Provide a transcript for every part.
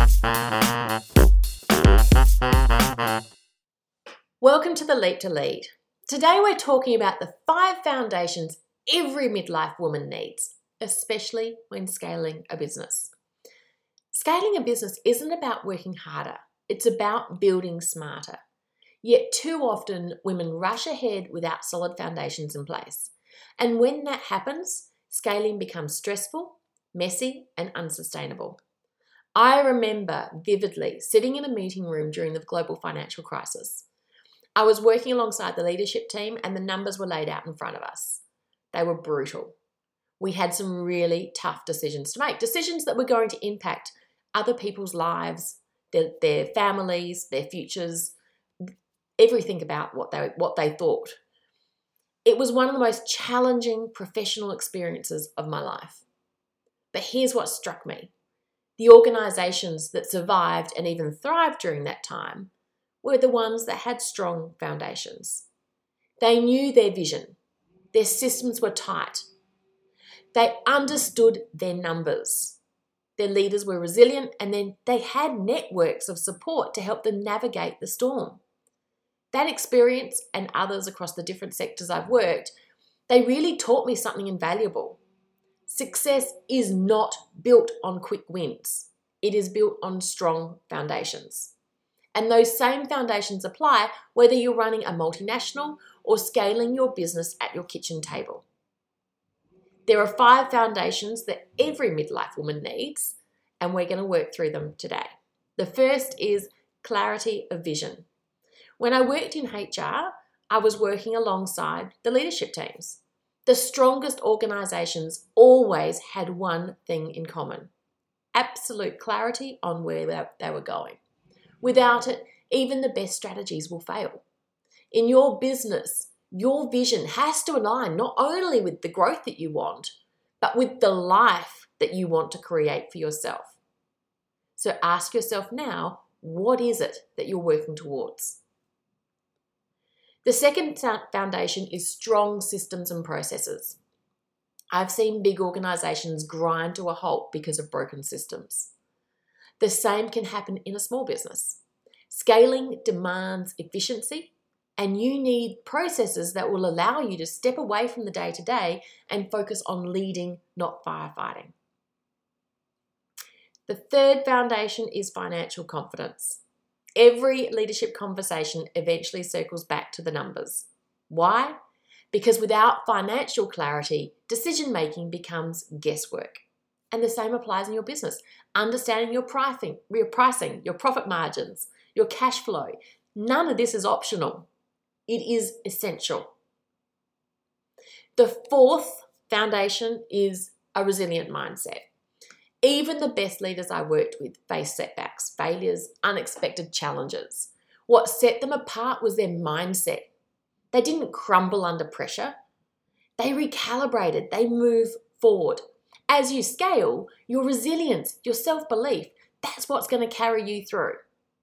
Welcome to the Leap to Lead. Today we're talking about the 5 foundations every midlife woman needs, especially when scaling a business. Scaling a business isn't about working harder, it's about building smarter. Yet too often women rush ahead without solid foundations in place. And when that happens, scaling becomes stressful, messy, and unsustainable. I remember vividly sitting in a meeting room during the global financial crisis. I was working alongside the leadership team and the numbers were laid out in front of us. They were brutal. We had some really tough decisions to make, decisions that were going to impact other people's lives, their families, their futures, everything about what they thought. It was one of the most challenging professional experiences of my life. But here's what struck me. The organisations that survived and even thrived during that time were the ones that had strong foundations. They knew their vision. Their systems were tight. They understood their numbers. Their leaders were resilient, and then they had networks of support to help them navigate the storm. That experience and others across the different sectors I've worked, they really taught me something invaluable. Success is not built on quick wins. It is built on strong foundations. And those same foundations apply whether you're running a multinational or scaling your business at your kitchen table. There are 5 foundations that every midlife woman needs, and we're going to work through them today. The first is clarity of vision. When I worked in HR, I was working alongside the leadership teams. The strongest organisations always had one thing in common: absolute clarity on where they were going. Without it, even the best strategies will fail. In your business, your vision has to align not only with the growth that you want, but with the life that you want to create for yourself. So ask yourself now, what is it that you're working towards? The second foundation is strong systems and processes. I've seen big organisations grind to a halt because of broken systems. The same can happen in a small business. Scaling demands efficiency, and you need processes that will allow you to step away from the day-to-day and focus on leading, not firefighting. The third foundation is financial confidence. Every leadership conversation eventually circles back to the numbers. Why? Because without financial clarity, decision-making becomes guesswork. And the same applies in your business. Understanding your pricing, your profit margins, your cash flow. None of this is optional. It is essential. The fourth foundation is a resilient mindset. Even the best leaders I worked with faced setbacks, failures, unexpected challenges. What set them apart was their mindset. They didn't crumble under pressure. They recalibrated. They moved forward. As you scale, your resilience, your self-belief, that's what's going to carry you through.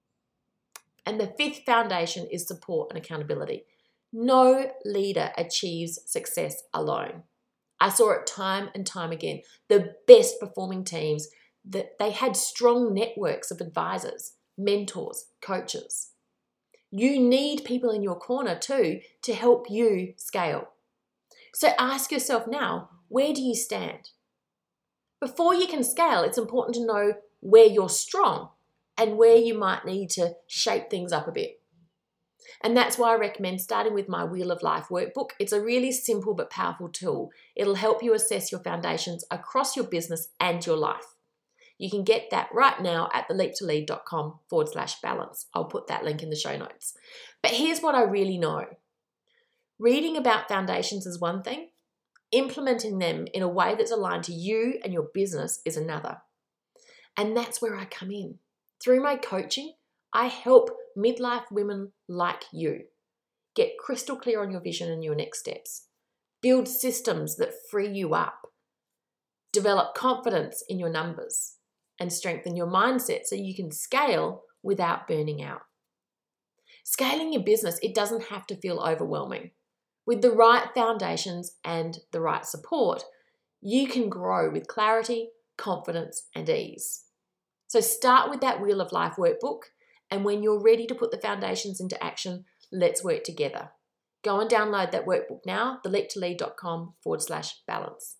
And the fifth foundation is support and accountability. No leader achieves success alone. I saw it time and time again. The best performing teams, that they had strong networks of advisors, mentors, coaches. You need people in your corner too to help you scale. So ask yourself now, where do you stand? Before you can scale, it's important to know where you're strong and where you might need to shape things up a bit. And that's why I recommend starting with my Wheel of Life workbook. It's a really simple but powerful tool. It'll help you assess your foundations across your business and your life. You can get that right now at theleaptolead.com/balance. I'll put that link in the show notes. But here's what I really know. Reading about foundations is one thing. Implementing them in a way that's aligned to you and your business is another. And that's where I come in. Through my coaching, I help midlife women like you get crystal clear on your vision and your next steps. Build systems that free you up. Develop confidence in your numbers and strengthen your mindset so you can scale without burning out. Scaling your business, it doesn't have to feel overwhelming. With the right foundations and the right support, you can grow with clarity, confidence, and ease. So start with that Wheel of Life workbook, and when you're ready to put the foundations into action, let's work together. Go and download that workbook now, theleaptolead.com/balance.